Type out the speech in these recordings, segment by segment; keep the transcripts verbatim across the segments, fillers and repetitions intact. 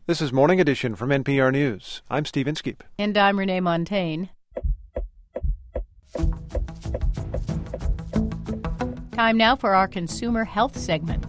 This is Morning Edition from N P R News. I'm Steve Inskeep. And I'm Renee Montaigne. Time now for our consumer health segment.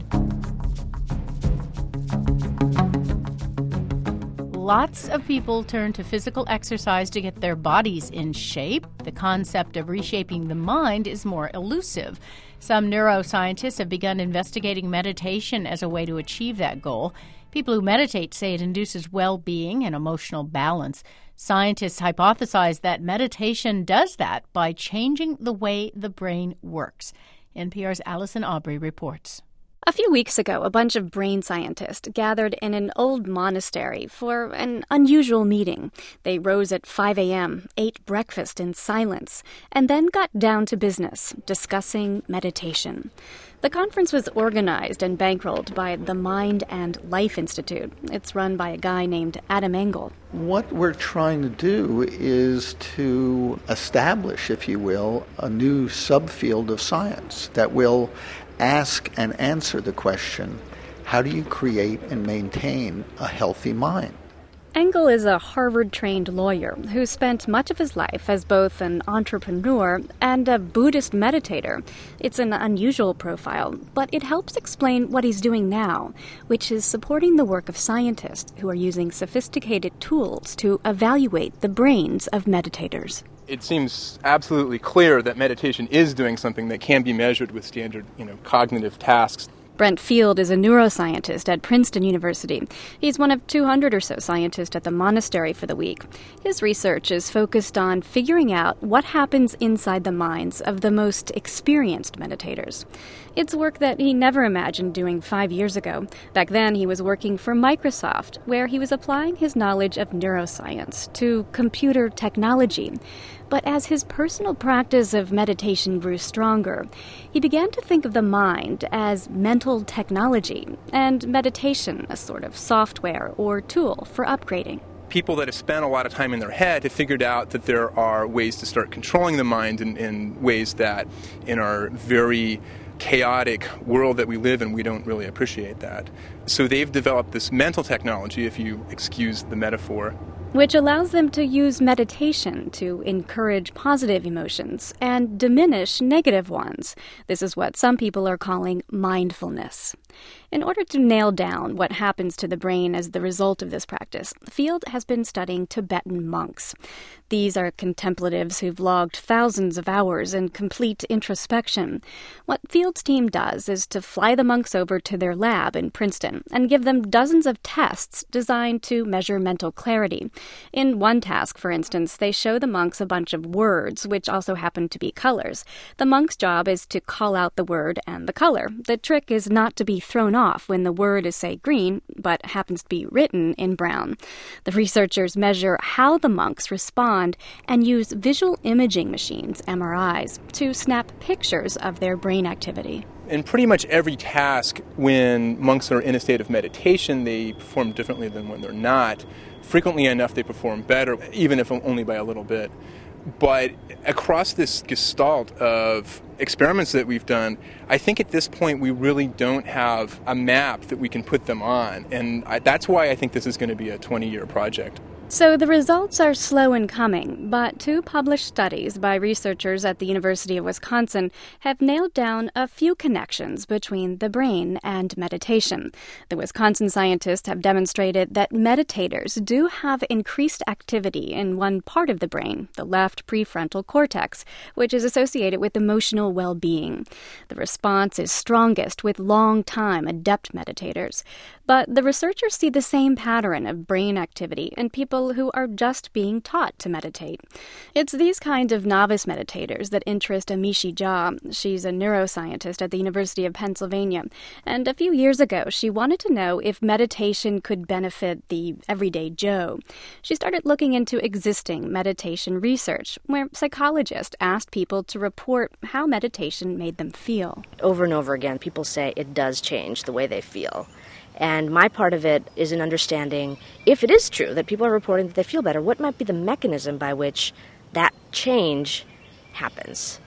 Lots of people turn to physical exercise to get their bodies in shape. The concept of reshaping the mind is more elusive. Some neuroscientists have begun investigating meditation as a way to achieve that goal. People who meditate say it induces well-being and emotional balance. Scientists hypothesize that meditation does that by changing the way the brain works. N P R's Allison Aubrey reports. A few weeks ago, a bunch of brain scientists gathered in an old monastery for an unusual meeting. They rose at five a.m., ate breakfast in silence, and then got down to business, discussing meditation. The conference was organized and bankrolled by the Mind and Life Institute. It's run by a guy named Adam Engel. What we're trying to do is to establish, if you will, a new subfield of science that will ask and answer the question, how do you create and maintain a healthy mind? Engel is a Harvard-trained lawyer who spent much of his life as both an entrepreneur and a Buddhist meditator. It's an unusual profile, but it helps explain what he's doing now, which is supporting the work of scientists who are using sophisticated tools to evaluate the brains of meditators. It seems absolutely clear that meditation is doing something that can be measured with standard, you know, cognitive tasks. Brent Field is a neuroscientist at Princeton University. He's one of two hundred or so scientists at the monastery for the week. His research is focused on figuring out what happens inside the minds of the most experienced meditators. It's work that he never imagined doing five years ago. Back then, he was working for Microsoft, where he was applying his knowledge of neuroscience to computer technology. But as his personal practice of meditation grew stronger, he began to think of the mind as mental technology and meditation a sort of software or tool for upgrading. People that have spent a lot of time in their head have figured out that there are ways to start controlling the mind in, in ways that in our very chaotic world that we live in, we don't really appreciate that. So they've developed this mental technology, if you excuse the metaphor, which allows them to use meditation to encourage positive emotions and diminish negative ones. This is what some people are calling mindfulness. In order to nail down what happens to the brain as the result of this practice, Field has been studying Tibetan monks. These are contemplatives who've logged thousands of hours in complete introspection. What Field's team does is to fly the monks over to their lab in Princeton and give them dozens of tests designed to measure mental clarity. In one task, for instance, they show the monks a bunch of words, which also happen to be colors. The monk's job is to call out the word and the color. The trick is not to be thrown off when the word is, say, green, but happens to be written in brown. The researchers measure how the monks respond and use visual imaging machines, M R Is, to snap pictures of their brain activity. In pretty much every task, when monks are in a state of meditation, they perform differently than when they're not. Frequently enough, they perform better, even if only by a little bit. But across this gestalt of experiments that we've done, I think at this point we really don't have a map that we can put them on. And I, that's why I think this is going to be a twenty-year project. So the results are slow in coming, but two published studies by researchers at the University of Wisconsin have nailed down a few connections between the brain and meditation. The Wisconsin scientists have demonstrated that meditators do have increased activity in one part of the brain, the left prefrontal cortex, which is associated with emotional well-being. The response is strongest with long-time adept meditators. But the researchers see the same pattern of brain activity in people who are just being taught to meditate. It's these kinds of novice meditators that interest Amishi Jha. She's a neuroscientist at the University of Pennsylvania, and a few years ago she wanted to know if meditation could benefit the everyday Joe. She started looking into existing meditation research, where psychologists asked people to report how meditation made them feel. Over and over again, people say it does change the way they feel. And my part of it is in understanding, if it is true that people are reporting that they feel better, what might be the mechanism by which that change happens?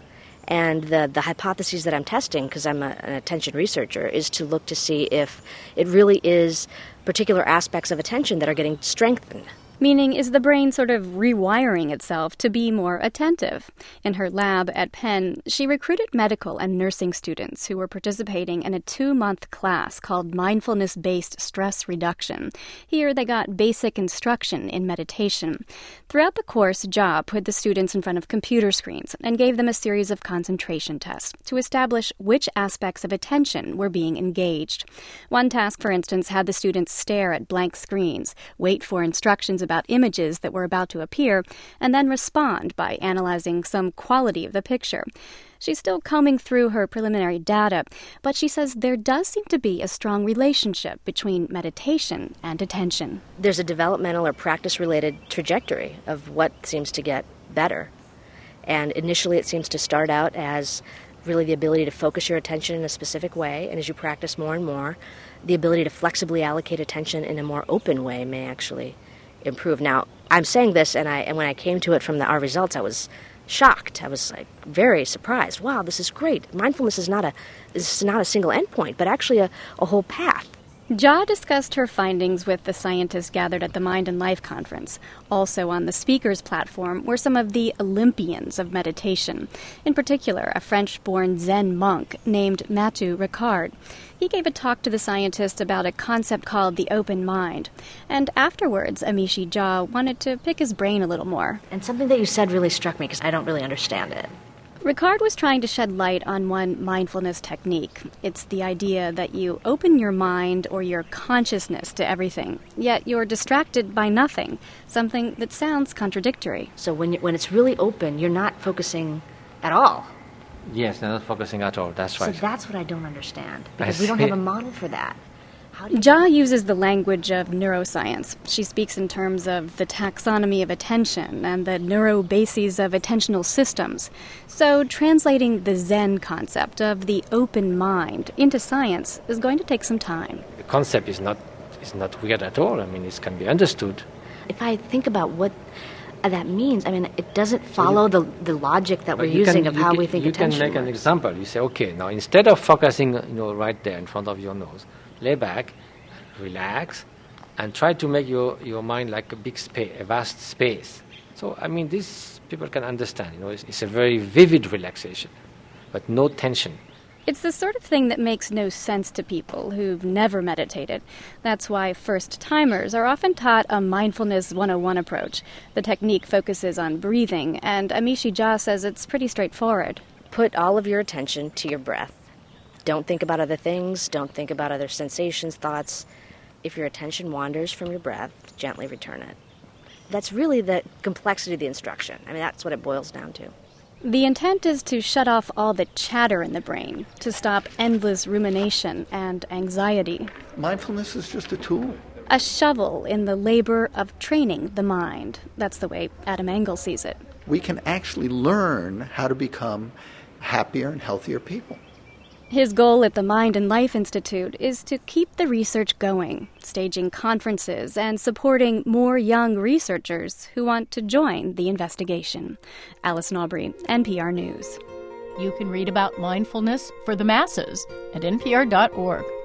And the, the hypotheses that I'm testing, because I'm a, an attention researcher, is to look to see if it really is particular aspects of attention that are getting strengthened. Meaning, is the brain sort of rewiring itself to be more attentive? In her lab at Penn, she recruited medical and nursing students who were participating in a two-month class called Mindfulness-Based Stress Reduction. Here, they got basic instruction in meditation. Throughout the course, Jha put the students in front of computer screens and gave them a series of concentration tests to establish which aspects of attention were being engaged. One task, for instance, had the students stare at blank screens, wait for instructions about images that were about to appear, and then respond by analyzing some quality of the picture. She's still combing through her preliminary data, but she says there does seem to be a strong relationship between meditation and attention. There's a developmental or practice-related trajectory of what seems to get better. And initially it seems to start out as really the ability to focus your attention in a specific way, and as you practice more and more, the ability to flexibly allocate attention in a more open way may actually improve. Now, I'm saying this, and I and when I came to it from the, our results, I was shocked. I was like very surprised. Wow, this is great. Mindfulness is not a is not a single endpoint, but actually a, a whole path. Jha discussed her findings with the scientists gathered at the Mind and Life conference. Also on the speakers platform were some of the Olympians of meditation. In particular, a French-born Zen monk named Mathieu Ricard. He gave a talk to the scientists about a concept called the open mind. And afterwards, Amishi Jha wanted to pick his brain a little more. And something that you said really struck me because I don't really understand it. Ricard was trying to shed light on one mindfulness technique. It's the idea that you open your mind or your consciousness to everything, yet you're distracted by nothing, something that sounds contradictory. So when you, when it's really open, you're not focusing at all. Yes, they're not focusing at all, that's right. So that's what I don't understand, because we don't have a model for that. Jha uses the language of neuroscience. She speaks in terms of the taxonomy of attention and the neurobases of attentional systems. So translating the Zen concept of the open mind into science is going to take some time. The concept is not is not weird at all. I mean, it can be understood. If I think about what that means, I mean, it doesn't follow the, the logic that we're using can, of how can, we think you attention You can make works. an example. You say, okay, now instead of focusing, you know, right there in front of your nose, lay back, relax, and try to make your, your mind like a big space, a vast space. So, I mean, this people can understand, you know, it's, it's a very vivid relaxation, but no tension. It's the sort of thing that makes no sense to people who've never meditated. That's why first-timers are often taught a Mindfulness one oh one approach. The technique focuses on breathing, and Amishi Jha says it's pretty straightforward. Put all of your attention to your breath. Don't think about other things. Don't think about other sensations, thoughts. If your attention wanders from your breath, gently return it. That's really the complexity of the instruction. I mean, that's what it boils down to. The intent is to shut off all the chatter in the brain, to stop endless rumination and anxiety. Mindfulness is just a tool. A shovel in the labor of training the mind. That's the way Adam Engel sees it. We can actually learn how to become happier and healthier people. His goal at the Mind and Life Institute is to keep the research going, staging conferences and supporting more young researchers who want to join the investigation. Alison Aubrey, N P R News. You can read about mindfulness for the masses at N P R dot org.